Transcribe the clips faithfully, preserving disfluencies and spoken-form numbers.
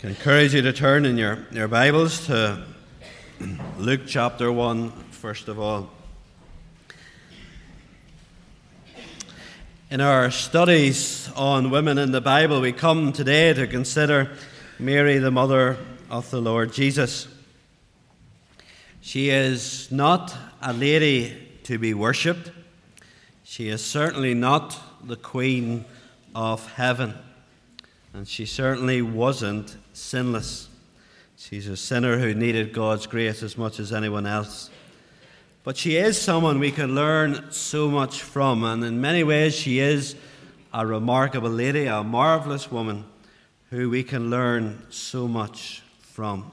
I encourage you to turn in your, your Bibles to Luke chapter one, first of all. In our studies on women in the Bible, we come today to consider Mary, the mother of the Lord Jesus. She is not a lady to be worshipped. She is certainly not the Queen of Heaven. And she certainly wasn't sinless. She's a sinner who needed God's grace as much as anyone else. But she is someone we can learn so much from, and in many ways she is a remarkable lady, a marvelous woman who we can learn so much from.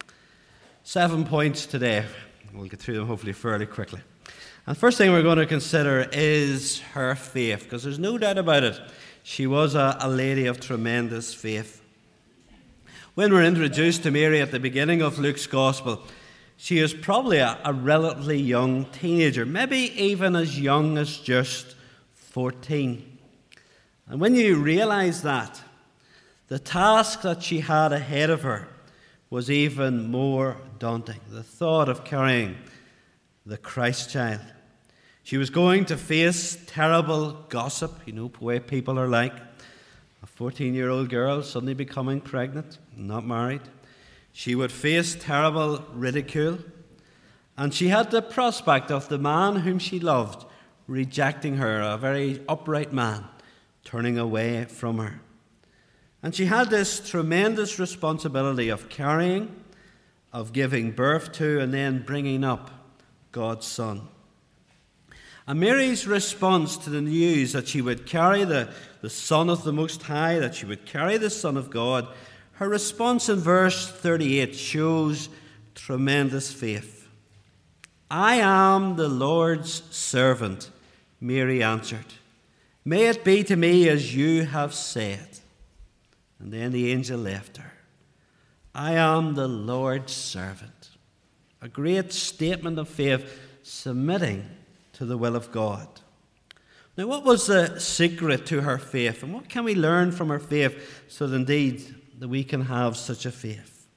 Seven points today. We'll get through them hopefully fairly quickly. And the first thing we're going to consider is her faith, because there's no doubt about it. She was a, a lady of tremendous faith. When we're introduced to Mary at the beginning of Luke's Gospel, she is probably a, a relatively young teenager, maybe even as young as just fourteen. And when you realize that, the task that she had ahead of her was even more daunting. The thought of carrying the Christ child. She was going to face terrible gossip, you know, the way people are like. A fourteen-year-old girl suddenly becoming pregnant, not married. She would face terrible ridicule. And she had the prospect of the man whom she loved rejecting her, a very upright man, turning away from her. And she had this tremendous responsibility of carrying, of giving birth to, and then bringing up God's Son. And Mary's response to the news that she would carry the, the Son of the Most High, that she would carry the Son of God, her response in verse thirty-eight shows tremendous faith. "I am the Lord's servant," Mary answered. "May it be to me as you have said." And then the angel left her. I am the Lord's servant. A great statement of faith, submitting to the will of God. Now, what was the secret to her faith, and what can we learn from her faith so that indeed that we can have such a faith?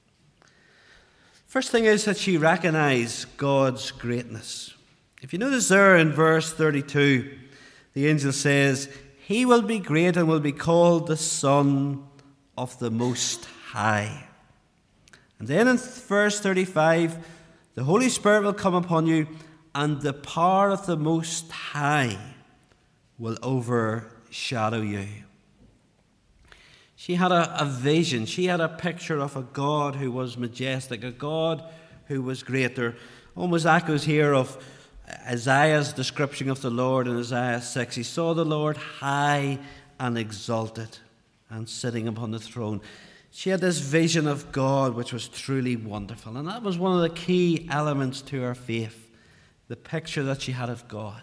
First thing is that she recognized God's greatness. If you notice there in verse thirty-two, the angel says, "He will be great and will be called the Son of the Most High." And then in verse thirty-five, "The Holy Spirit will come upon you, and the power of the Most High will overshadow you." She had a, a vision. She had a picture of a God who was majestic, a God who was great. There almost echoes here of Isaiah's description of the Lord in Isaiah six. He saw the Lord high and exalted and sitting upon the throne. She had this vision of God which was truly wonderful. And that was one of the key elements to her faith. The picture that she had of God.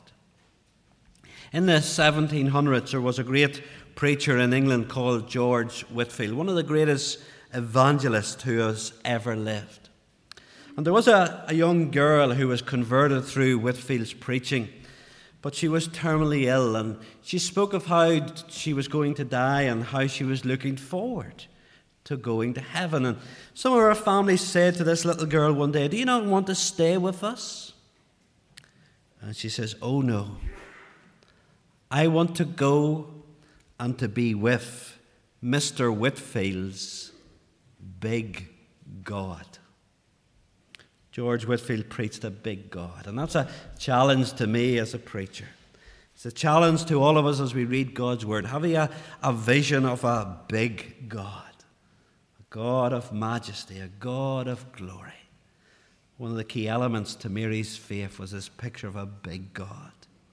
In the seventeen hundreds, there was a great preacher in England called George Whitefield, one of the greatest evangelists who has ever lived. And there was a, a young girl who was converted through Whitefield's preaching, but she was terminally ill, and she spoke of how she was going to die and how she was looking forward to going to heaven. And some of her family said to this little girl one day, "Do you not want to stay with us?" And she says, "Oh no, I want to go and to be with Mister Whitefield's big God." George Whitefield preached a big God, and that's a challenge to me as a preacher. It's a challenge to all of us as we read God's Word. Having a, a vision of a big God, a God of majesty, a God of glory. One of the key elements to Mary's faith was this picture of a big God.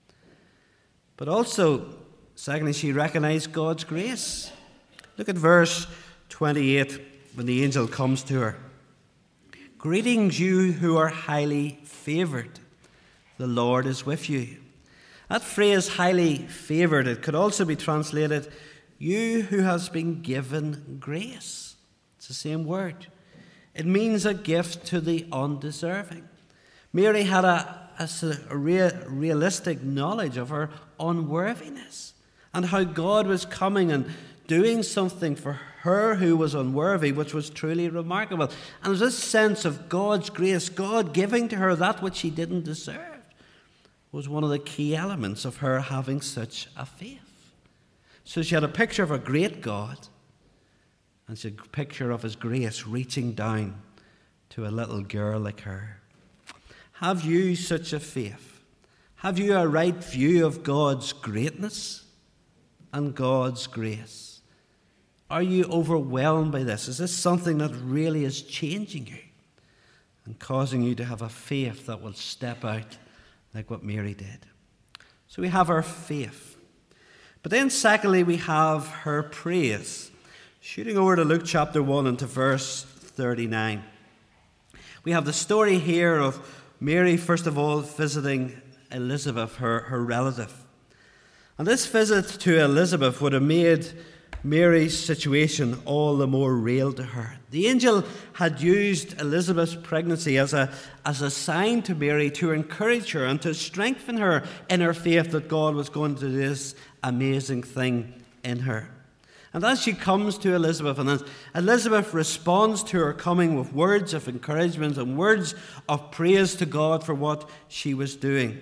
But also, secondly, she recognized God's grace. Look at verse twenty-eight when the angel comes to her. "Greetings, you who are highly favored. The Lord is with you." That phrase, highly favored, it could also be translated, "you who has been given grace." It's the same word. It means a gift to the undeserving. Mary had a, a, a real, realistic knowledge of her unworthiness and how God was coming and doing something for her who was unworthy, which was truly remarkable. And there's this sense of God's grace, God giving to her that which she didn't deserve, was one of the key elements of her having such a faith. So she had a picture of a great God, and she had a picture of his grace reaching down to a little girl like her. Have you such a faith? Have you a right view of God's greatness and God's grace? Are you overwhelmed by this? Is this something that really is changing you and causing you to have a faith that will step out like what Mary did? So we have our faith. But then secondly, we have her praise. Shooting over to Luke chapter one and to verse thirty-nine. We have the story here of Mary, first of all, visiting Elizabeth, her, her relative. And this visit to Elizabeth would have made Mary's situation all the more real to her. The angel had used Elizabeth's pregnancy as a, as a sign to Mary to encourage her and to strengthen her in her faith that God was going to do this amazing thing in her. And as she comes to Elizabeth, and as Elizabeth responds to her coming with words of encouragement and words of praise to God for what she was doing,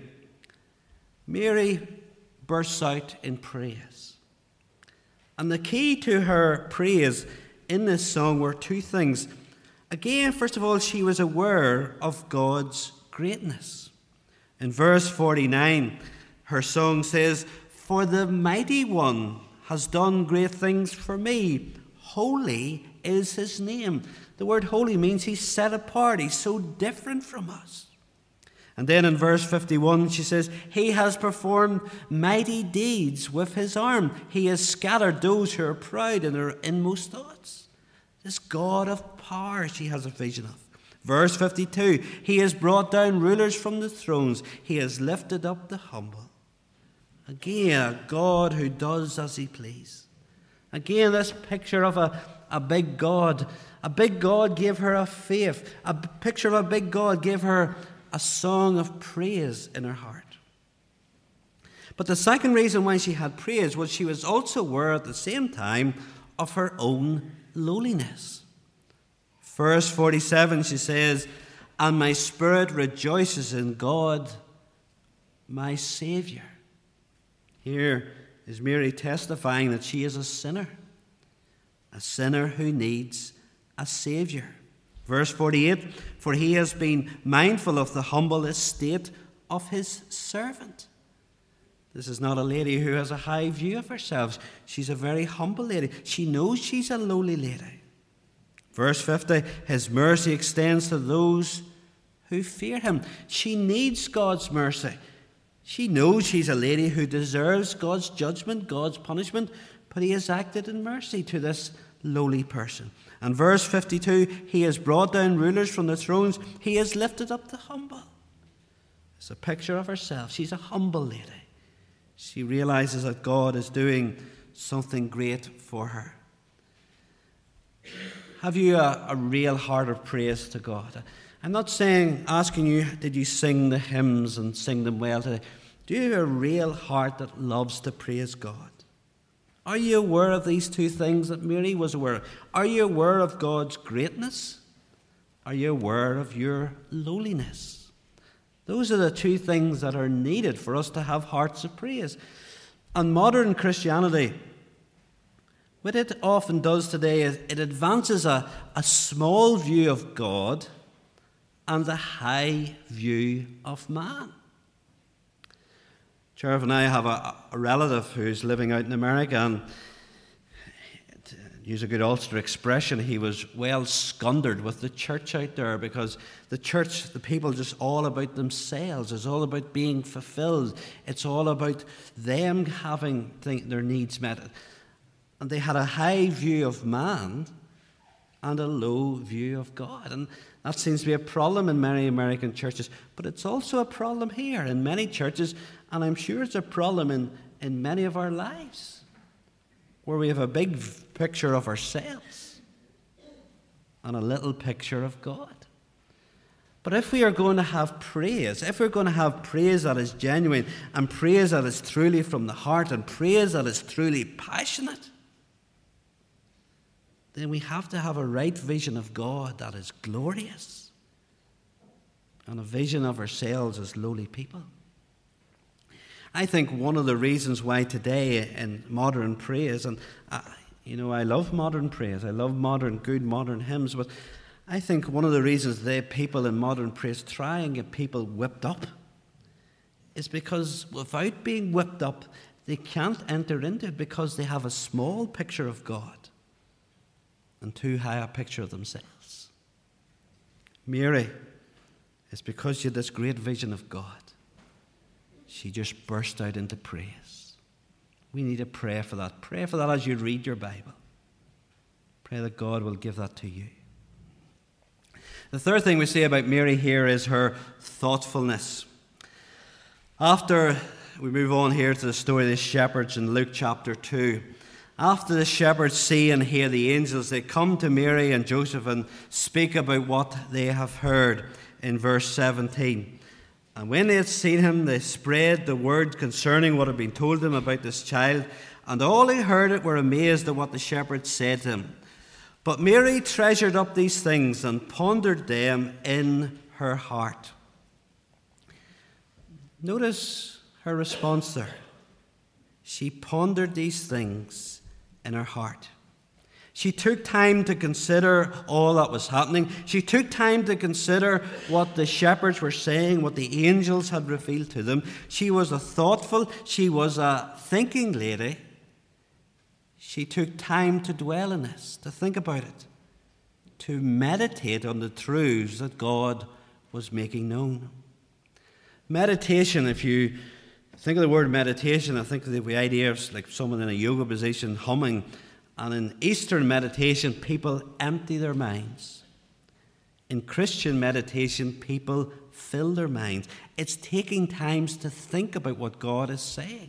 Mary bursts out in praise. And the key to her praise in this song were two things. Again, first of all, she was aware of God's greatness. In verse forty-nine, her song says, "For the mighty one has done great things for me. Holy is his name." The word holy means he's set apart. He's so different from us. And then in verse fifty-one, she says, "He has performed mighty deeds with his arm. He has scattered those who are proud in their inmost thoughts." This God of power she has a vision of. Verse fifty-two, "He has brought down rulers from the thrones. He has lifted up the humble." Again, a God who does as he please. Again, this picture of a, a big God. A big God gave her a faith. A picture of a big God gave her a song of praise in her heart. But the second reason why she had praise was she was also aware at the same time of her own lowliness. Verse forty-seven, she says, "And my spirit rejoices in God, my Saviour." Here is Mary testifying that she is a sinner, a sinner who needs a Saviour. Verse forty-eight, "For he has been mindful of the humble estate of his servant." This is not a lady who has a high view of herself. She's a very humble lady. She knows she's a lowly lady. Verse fifty, "His mercy extends to those who fear him." She needs God's mercy. She knows she's a lady who deserves God's judgment, God's punishment, but he has acted in mercy to this lowly person. And verse fifty-two, "He has brought down rulers from the thrones. He has lifted up the humble." It's a picture of herself. She's a humble lady. She realizes that God is doing something great for her. Have you a, a real heart of praise to God? I'm not saying, asking you, did you sing the hymns and sing them well today? Do you have a real heart that loves to praise God? Are you aware of these two things that Mary was aware of? Are you aware of God's greatness? Are you aware of your lowliness? Those are the two things that are needed for us to have hearts of praise. And modern Christianity, what it often does today is it advances a, a small view of God and a high view of man. Sheriff and I have a, a relative who's living out in America, and to use a good Ulster expression, he was well scundered with the church out there, because the church, the people, just all about themselves. It's all about being fulfilled. It's all about them having th- their needs met. And they had a high view of man and a low view of God. And that seems to be a problem in many American churches. But it's also a problem here in many churches, and I'm sure it's a problem in, in many of our lives, where we have a big picture of ourselves and a little picture of God. But if we are going to have praise, if we're going to have praise that is genuine, and praise that is truly from the heart, and praise that is truly passionate, then we have to have a right vision of God that is glorious, and a vision of ourselves as lowly people. I think one of the reasons why today in modern praise, and I, you know, I love modern praise, I love modern, good modern hymns, but I think one of the reasons they people in modern praise try and get people whipped up is because without being whipped up, they can't enter into it because they have a small picture of God and too high a picture of themselves. Mary, it's because she had this great vision of God. She just burst out into praise. We need to pray for that. Pray for that as you read your Bible. Pray that God will give that to you. The third thing we see about Mary here is her thoughtfulness. After we move on here to the story of the shepherds in Luke chapter two, after the shepherds see and hear the angels, they come to Mary and Joseph and speak about what they have heard in verse seventeen. And when they had seen him, they spread the word concerning what had been told them about this child, and all who heard it were amazed at what the shepherds said to him. But Mary treasured up these things and pondered them in her heart. Notice her response there. She pondered these things in her heart. She took time to consider all that was happening. She took time to consider what the shepherds were saying, what the angels had revealed to them. She was a thoughtful, she was a thinking lady. She took time to dwell in this, to think about it, to meditate on the truths that God was making known. Meditation, if you think of the word meditation, I think of the idea of like someone in a yoga position humming. And in Eastern meditation, people empty their minds. In Christian meditation, people fill their minds. It's taking times to think about what God is saying.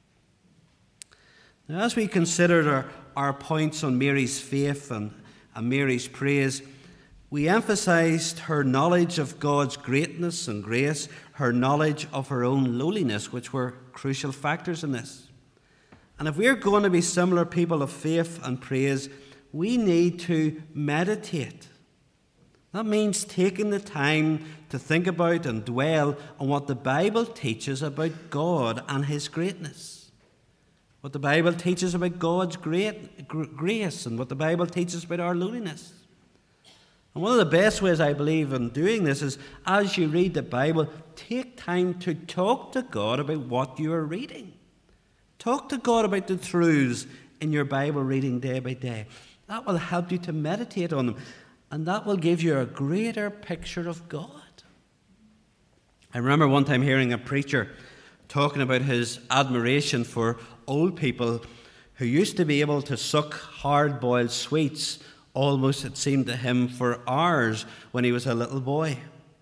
Now, as we considered our, our points on Mary's faith and, and Mary's praise, we emphasized her knowledge of God's greatness and grace, her knowledge of her own lowliness, which were crucial factors in this. And if we're going to be similar people of faith and praise, we need to meditate. That means taking the time to think about and dwell on what the Bible teaches about God and His greatness. What the Bible teaches about God's great grace and what the Bible teaches about our lowliness. And one of the best ways I believe in doing this is as you read the Bible, take time to talk to God about what you are reading. Talk to God about the truths in your Bible reading day by day. That will help you to meditate on them, and that will give you a greater picture of God. I remember one time hearing a preacher talking about his admiration for old people who used to be able to suck hard-boiled sweets almost, it seemed to him, for hours when he was a little boy.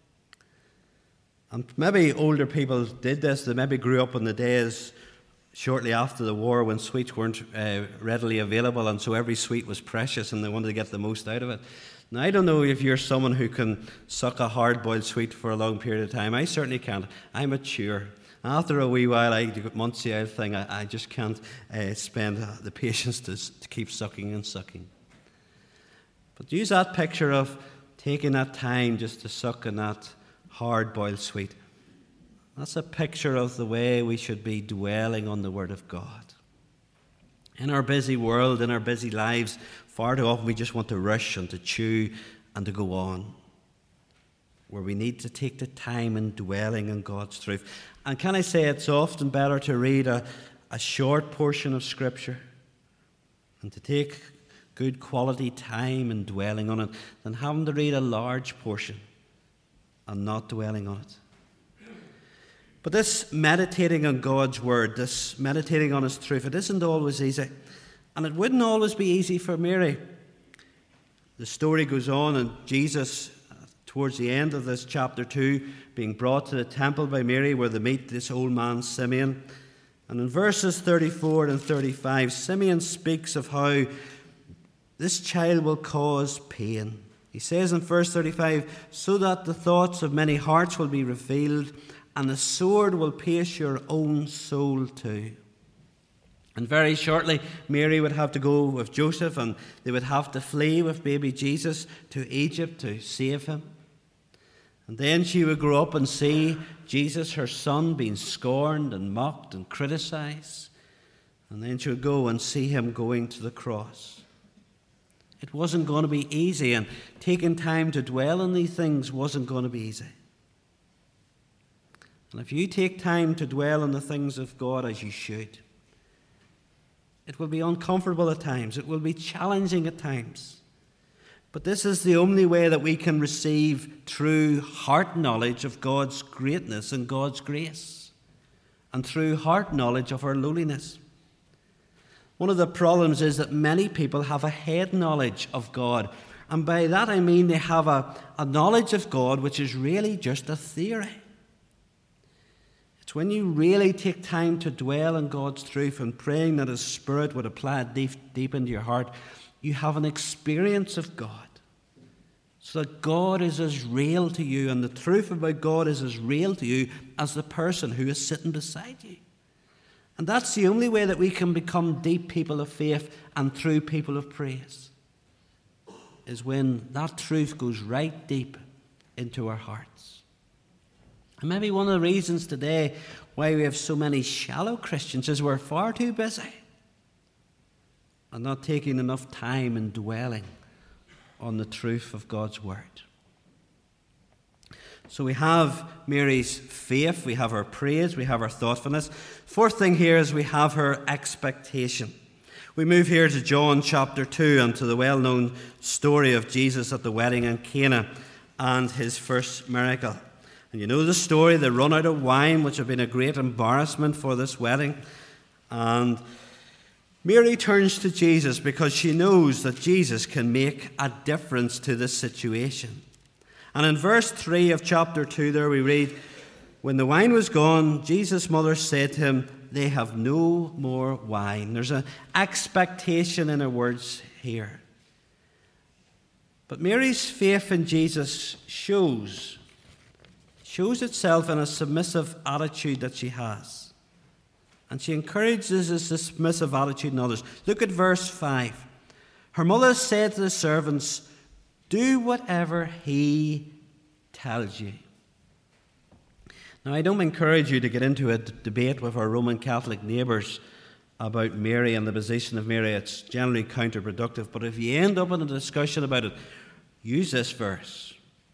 And maybe older people did this. They maybe grew up in the days shortly after the war when sweets weren't uh, readily available, and so every sweet was precious and they wanted to get the most out of it. Now, I don't know if you're someone who can suck a hard-boiled sweet for a long period of time. I certainly can't. I'm mature. After a wee while, I get Muncie thing. I, I just can't uh, spend the patience to, to keep sucking and sucking. But use that picture of taking that time just to suck on that hard-boiled sweet. That's a picture of the way we should be dwelling on the Word of God. In our busy world, in our busy lives, far too often we just want to rush and to chew and to go on, where we need to take the time in dwelling on God's truth. And can I say it's often better to read a, a short portion of Scripture and to take good quality time in dwelling on it than having to read a large portion and not dwelling on it. But this meditating on God's Word, this meditating on His truth, it isn't always easy. And it wouldn't always be easy for Mary. The story goes on, and Jesus, towards the end of this chapter two, being brought to the temple by Mary where they meet this old man Simeon. And in verses thirty-four and thirty-five, Simeon speaks of how this child will cause pain. He says in verse thirty-five, so that the thoughts of many hearts will be revealed, and the sword will pierce your own soul too. And very shortly, Mary would have to go with Joseph, and they would have to flee with baby Jesus to Egypt to save him. And then she would grow up and see Jesus, her son, being scorned and mocked and criticized. And then she would go and see him going to the cross. It wasn't going to be easy, and taking time to dwell on these things wasn't going to be easy. And if you take time to dwell on the things of God as you should, it will be uncomfortable at times. It will be challenging at times. But this is the only way that we can receive true heart knowledge of God's greatness and God's grace, and true heart knowledge of our lowliness. One of the problems is that many people have a head knowledge of God. And by that I mean they have a, a knowledge of God which is really just a theory. It's when you really take time to dwell on God's truth and praying that His Spirit would apply it deep, deep into your heart, you have an experience of God. So that God is as real to you, and the truth about God is as real to you as the person who is sitting beside you. And that's the only way that we can become deep people of faith and true people of praise, is when that truth goes right deep into our hearts. And maybe one of the reasons today why we have so many shallow Christians is we're far too busy and not taking enough time in dwelling on the truth of God's Word. So we have Mary's faith, we have her praise, we have her thoughtfulness. Fourth thing here is we have her expectation. We move here to John chapter two and to the well-known story of Jesus at the wedding in Cana and his first miracle. And you know the story, they run out of wine, which had been a great embarrassment for this wedding. And Mary turns to Jesus because she knows that Jesus can make a difference to this situation. And in verse three of chapter two there we read, when the wine was gone, Jesus' mother said to him, they have no more wine. There's an expectation in her words here. But Mary's faith in Jesus shows shows itself in a submissive attitude that she has. And she encourages this submissive attitude in others. Look at verse five. Her mother said to the servants, do whatever he tells you. Now, I don't encourage you to get into a d- debate with our Roman Catholic neighbours about Mary and the position of Mary. It's generally counterproductive. But if you end up in a discussion about it, use this verse.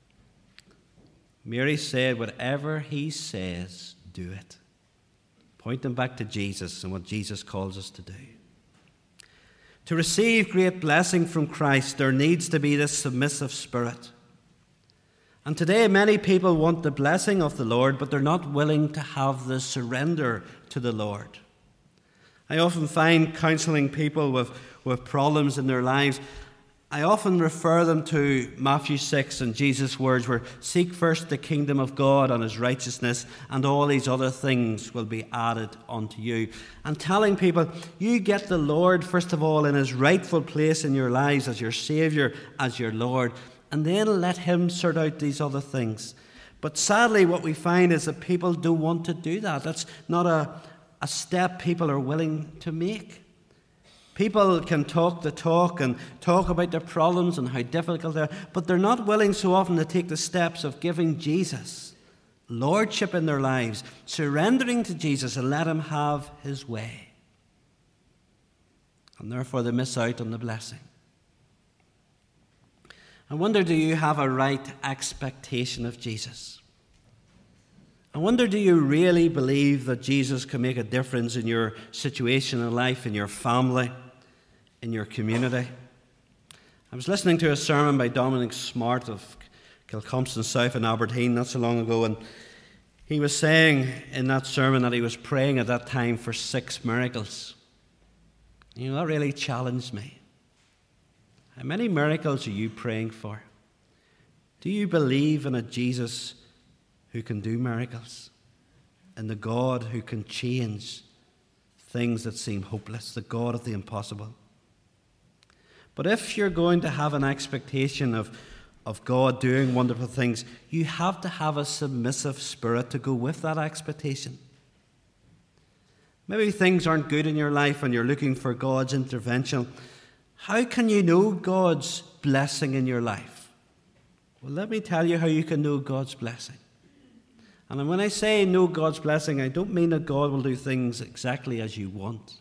Mary said, whatever he says, do it. Point them back to Jesus and what Jesus calls us to do. To receive great blessing from Christ, there needs to be this submissive spirit. And today many people want the blessing of the Lord, but they're not willing to have the surrender to the Lord. I often find counselling people with, with problems in their lives, I often refer them to Matthew six and Jesus' words where seek first the kingdom of God and his righteousness, and all these other things will be added unto you. And telling people, you get the Lord first of all in his rightful place in your lives as your Saviour, as your Lord, and then let him sort out these other things. But sadly what we find is that people don't want to do that. That's not a, a step people are willing to make. People can talk the talk and talk about their problems and how difficult they are, but they're not willing so often to take the steps of giving Jesus lordship in their lives, surrendering to Jesus and let him have his way. And therefore they miss out on the blessing. I wonder, do you have a right expectation of Jesus? I wonder, do you really believe that Jesus can make a difference in your situation in life, in your family, in your community? I was listening to a sermon by Dominic Smart of Kilcompston South in Aberdeen not so long ago, and he was saying in that sermon that he was praying at that time for six miracles. You know, that really challenged me. How many miracles are you praying for? Do you believe in a Jesus who can do miracles, and the God who can change things that seem hopeless, the God of the impossible? But if you're going to have an expectation of, of God doing wonderful things, you have to have a submissive spirit to go with that expectation. Maybe things aren't good in your life and you're looking for God's intervention. How can you know God's blessing in your life? Well, let me tell you how you can know God's blessing. And when I say know God's blessing, I don't mean that God will do things exactly as you want.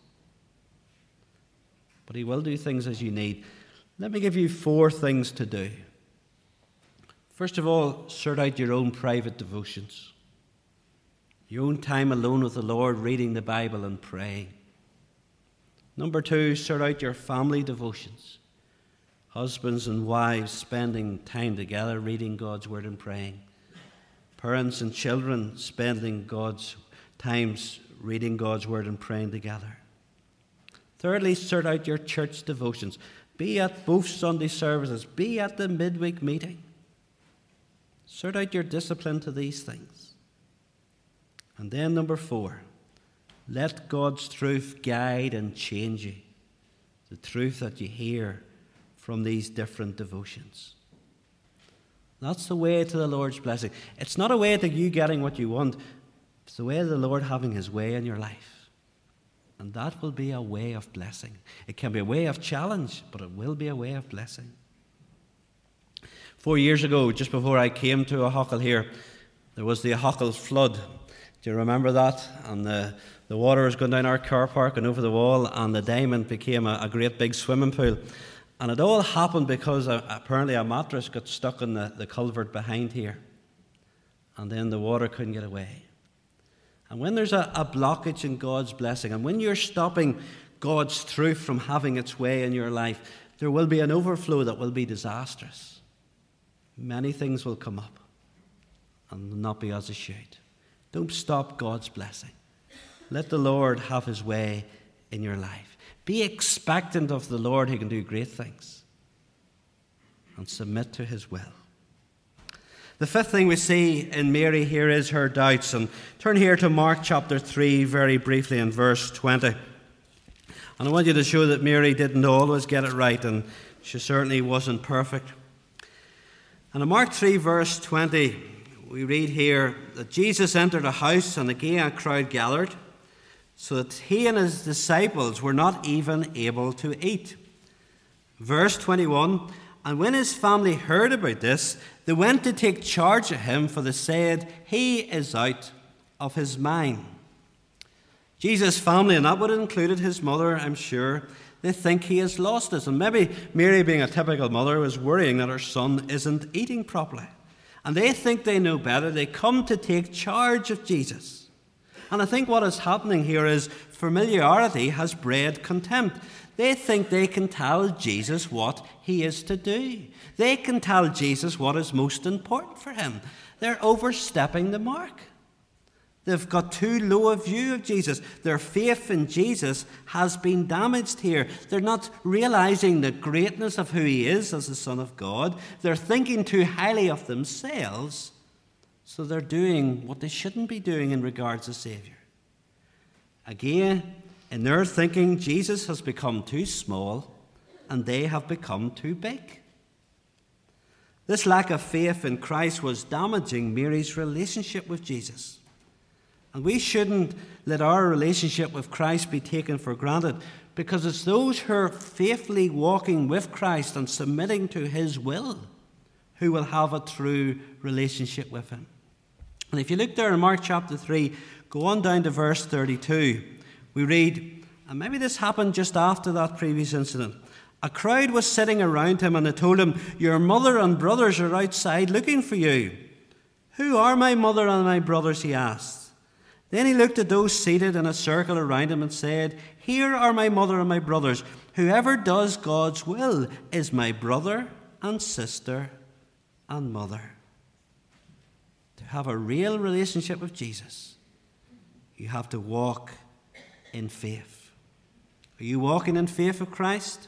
But he will do things as you need. Let me give you four things to do. First of all, sort out your own private devotions. Your own time alone with the Lord, reading the Bible and praying. Number two, sort out your family devotions. Husbands and wives spending time together, reading God's word and praying. Parents and children spending God's times reading God's word and praying together. Thirdly, sort out your church devotions. Be at both Sunday services. Be at the midweek meeting. Sort out your discipline to these things. And then number four, let God's truth guide and change you. The truth that you hear from these different devotions. That's the way to the Lord's blessing. It's not a way to you getting what you want. It's the way of the Lord having his way in your life. And that will be a way of blessing. It can be a way of challenge, but it will be a way of blessing. Four years ago, just before I came to Aughacall here, there was the Aughacall flood. Do you remember that? And the, the water was going down our car park and over the wall, and the diamond became a, a great big swimming pool. And it all happened because a, apparently a mattress got stuck in the, the culvert behind here. And then the water couldn't get away. And when there's a, a blockage in God's blessing, and when you're stopping God's truth from having its way in your life, there will be an overflow that will be disastrous. Many things will come up and not be as it should. Don't stop God's blessing. Let the Lord have his way in your life. Be expectant of the Lord who can do great things. And submit to his will. The fifth thing we see in Mary here is her doubts. And turn here to Mark chapter three very briefly in verse twenty. And I want you to show that Mary didn't always get it right, and she certainly wasn't perfect. And in Mark three verse twenty, we read here that Jesus entered a house, and again a crowd gathered, so that he and his disciples were not even able to eat. Verse twenty-one, and when his family heard about this, they went to take charge of him, for they said, he is out of his mind. Jesus' family, and that would have included his mother, I'm sure, they think he has lost it. And maybe Mary, being a typical mother, was worrying that her son isn't eating properly. And they think they know better. They come to take charge of Jesus. And I think what is happening here is familiarity has bred contempt. They think they can tell Jesus what he is to do. They can tell Jesus what is most important for him. They're overstepping the mark. They've got too low a view of Jesus. Their faith in Jesus has been damaged here. They're not realizing the greatness of who he is as the Son of God. They're thinking too highly of themselves, so they're doing what they shouldn't be doing in regards to Savior. Again, in their thinking, Jesus has become too small and they have become too big. This lack of faith in Christ was damaging Mary's relationship with Jesus. And we shouldn't let our relationship with Christ be taken for granted, because it's those who are faithfully walking with Christ and submitting to his will who will have a true relationship with him. And if you look there in Mark chapter three, go on down to verse thirty-two. We read, and maybe this happened just after that previous incident. A crowd was sitting around him, and they told him, your mother and brothers are outside looking for you. Who are my mother and my brothers? He asked. Then he looked at those seated in a circle around him and said, here are my mother and my brothers. Whoever does God's will is my brother and sister and mother. To have a real relationship with Jesus, you have to walk in faith. Are you walking in faith with Christ?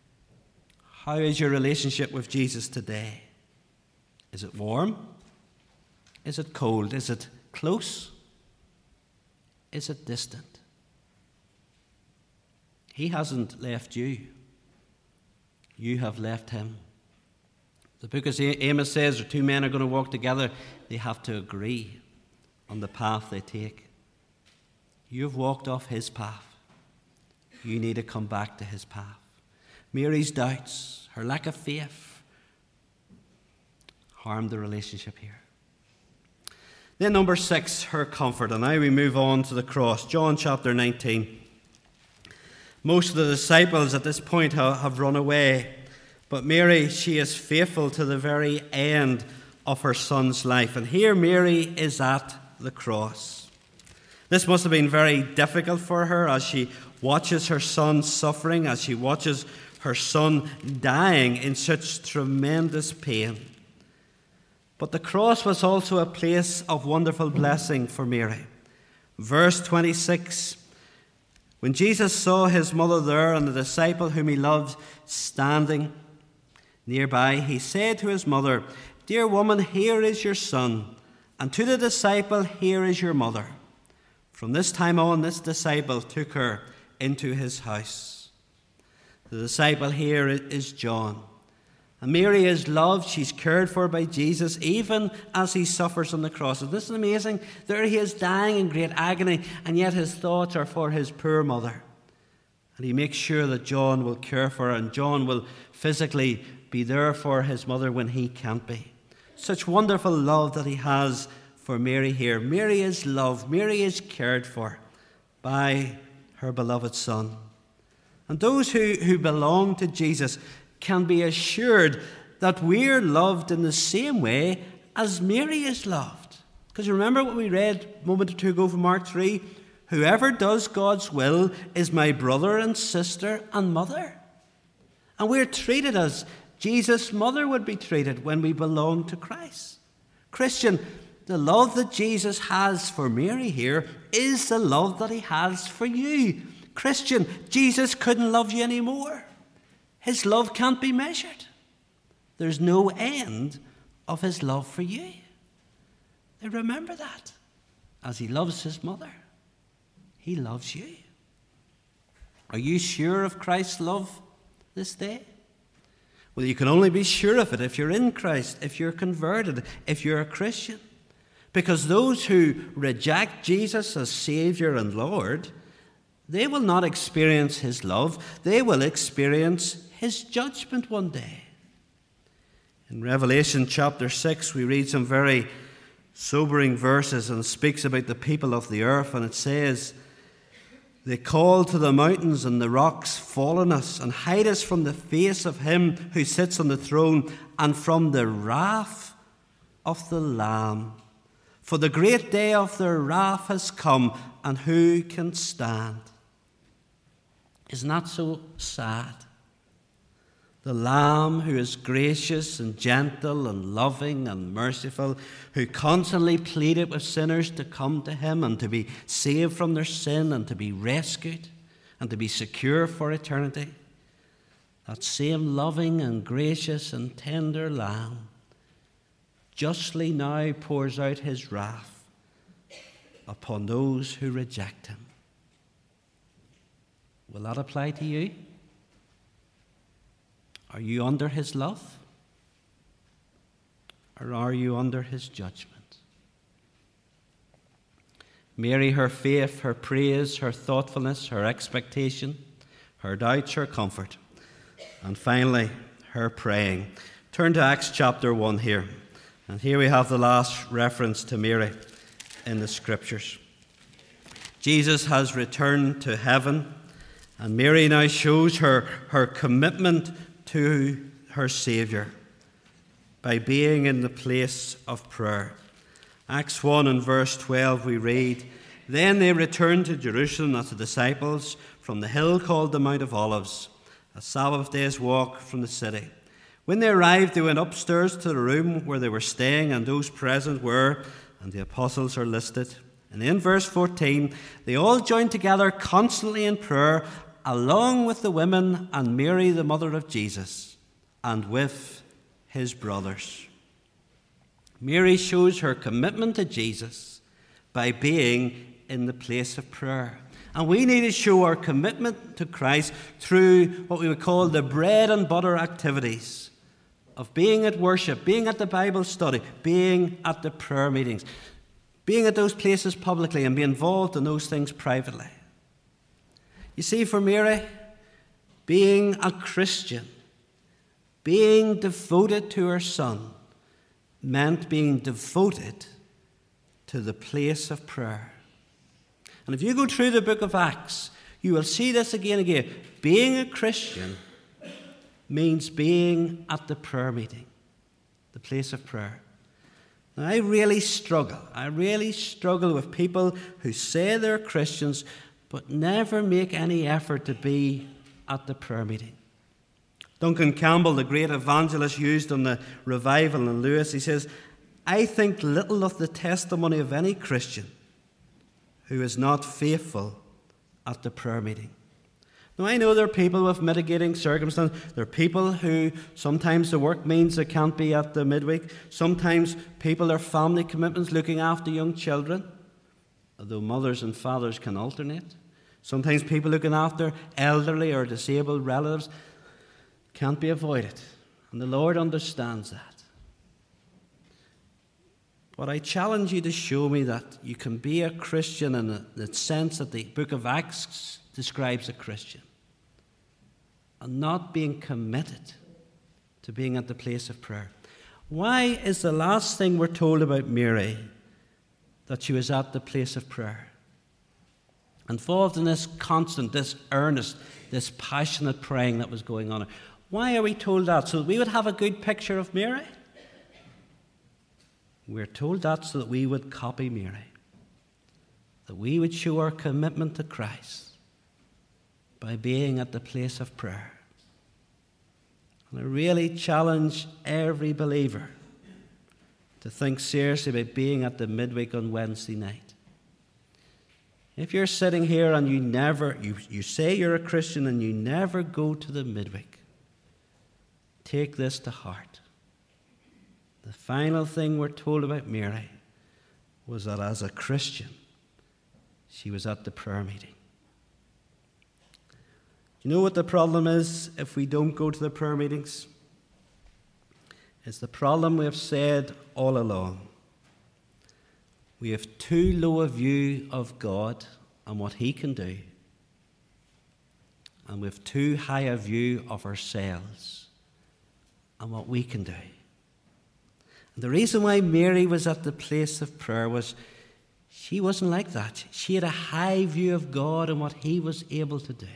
How is your relationship with Jesus today? Is it warm? Is it cold? Is it close? Is it distant? He hasn't left you. You have left him. The book of Amos says if two men are going to walk together, they have to agree on the path they take. You've walked off his path. You need to come back to his path. Mary's doubts, her lack of faith, harmed the relationship here. Then number six, her comfort. And now we move on to the cross. John chapter nineteen. Most of the disciples at this point have run away. But Mary, she is faithful to the very end of her son's life. And here Mary is at the cross. This must have been very difficult for her as she watches her son suffering, as she watches her son dying in such tremendous pain. But the cross was also a place of wonderful blessing for Mary. Verse twenty-six, when Jesus saw his mother there and the disciple whom he loved standing nearby, he said to his mother, "Dear woman, here is your son," and to the disciple, "Here is your mother." From this time on, this disciple took her into his house. The disciple here is John. And Mary is loved. She's cared for by Jesus, even as he suffers on the cross. Isn't this amazing? There he is dying in great agony, and yet his thoughts are for his poor mother. And he makes sure that John will care for her, and John will physically be there for his mother when he can't be. Such wonderful love that he has for Mary here. Mary is loved. Mary is cared for by her beloved son. And those who, who belong to Jesus can be assured that we're loved in the same way as Mary is loved. Because remember what we read a moment or two ago from Mark three? Whoever does God's will is my brother and sister and mother. And we're treated as Jesus' mother would be treated when we belong to Christ. Christian, the love that Jesus has for Mary here is the love that he has for you. Christian, Jesus couldn't love you anymore. His love can't be measured. There's no end of his love for you. And remember that. As he loves his mother, he loves you. Are you sure of Christ's love this day? Well, you can only be sure of it if you're in Christ, if you're converted, if you're a Christian. Because those who reject Jesus as Savior and Lord, they will not experience his love. They will experience his judgment one day. In Revelation chapter six, we read some very sobering verses, and it speaks about the people of the earth, and it says, "They call to the mountains and the rocks, fall on us and hide us from the face of him who sits on the throne and from the wrath of the Lamb. For the great day of their wrath has come, and who can stand?" Isn't that so sad? The Lamb, who is gracious and gentle and loving and merciful, who constantly pleaded with sinners to come to him and to be saved from their sin and to be rescued and to be secure for eternity. That same loving and gracious and tender Lamb justly now pours out his wrath upon those who reject him. Will that apply to you? Are you under his love? Or are you under his judgment? Mary, her faith, her praise, her thoughtfulness, her expectation, her doubts, her comfort, and finally, her praying. Turn to Acts chapter one here. And here we have the last reference to Mary in the Scriptures. Jesus has returned to heaven, and Mary now shows her, her commitment to her Saviour by being in the place of prayer. Acts one and verse twelve we read, "Then they returned to Jerusalem as the disciples from the hill called the Mount of Olives, a Sabbath day's walk from the city. When they arrived, they went upstairs to the room where they were staying, and those present were," and the apostles are listed. And in verse fourteen, "They all joined together constantly in prayer, along with the women and Mary, the mother of Jesus, and with his brothers." Mary shows her commitment to Jesus by being in the place of prayer. And we need to show our commitment to Christ through what we would call the bread and butter activities of being at worship, being at the Bible study, being at the prayer meetings. being at those places publicly and be involved in those things privately. You see, for Mary, being a Christian, being devoted to her son, meant being devoted to the place of prayer. And if you go through the book of Acts, you will see this again and again. Being a Christian means being at the prayer meeting, the place of prayer. Now, I really struggle. I really struggle with people who say they're Christians but never make any effort to be at the prayer meeting. Duncan Campbell, the great evangelist used on the revival in Lewis, he says, I think little of the testimony of any Christian who is not faithful at the prayer meeting. Now, I know there are people with mitigating circumstances. There are people who sometimes the work means they can't be at the midweek. Sometimes people, their family commitments, looking after young children, although mothers and fathers can alternate. Sometimes people looking after elderly or disabled relatives can't be avoided. And the Lord understands that. But I challenge you to show me that you can be a Christian in the sense that the book of Acts describes a Christian, and not being committed to being at the place of prayer. Why is the last thing we're told about Mary that she was at the place of prayer? Involved in this constant, this earnest, this passionate praying that was going on. Why are we told that? So that we would have a good picture of Mary? We're told that so that we would copy Mary, that we would show our commitment to Christ by being at the place of prayer. And I really challenge every believer to think seriously about being at the midweek on Wednesday night. If you're sitting here and you never, you, you say you're a Christian and you never go to the midweek, take this to heart. The final thing we're told about Mary was that as a Christian, she was at the prayer meeting. You know what the problem is if we don't go to the prayer meetings? It's the problem we have said all along. We have too low a view of God and what He can do, and we have too high a view of ourselves and what we can do. And the reason why Mary was at the place of prayer was she wasn't like that. She had a high view of God and what He was able to do.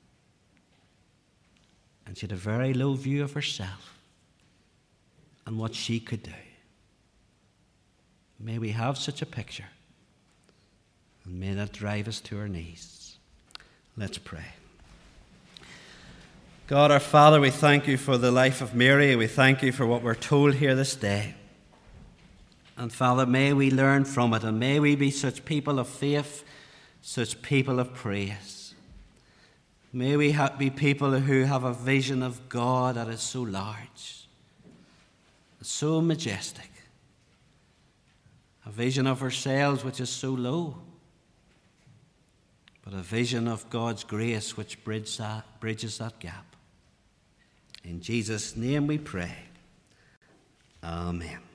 And she had a very low view of herself and what she could do. May we have such a picture, and may that drive us to our knees. Let's pray. God, our Father, we thank You for the life of Mary. We thank You for what we're told here this day. And Father, may we learn from it, and may we be such people of faith, such people of praise. May we ha- be people who have a vision of God that is so large, so majestic. A vision of ourselves which is so low, but a vision of God's grace which bridges that, bridges that gap. In Jesus' name we pray. Amen.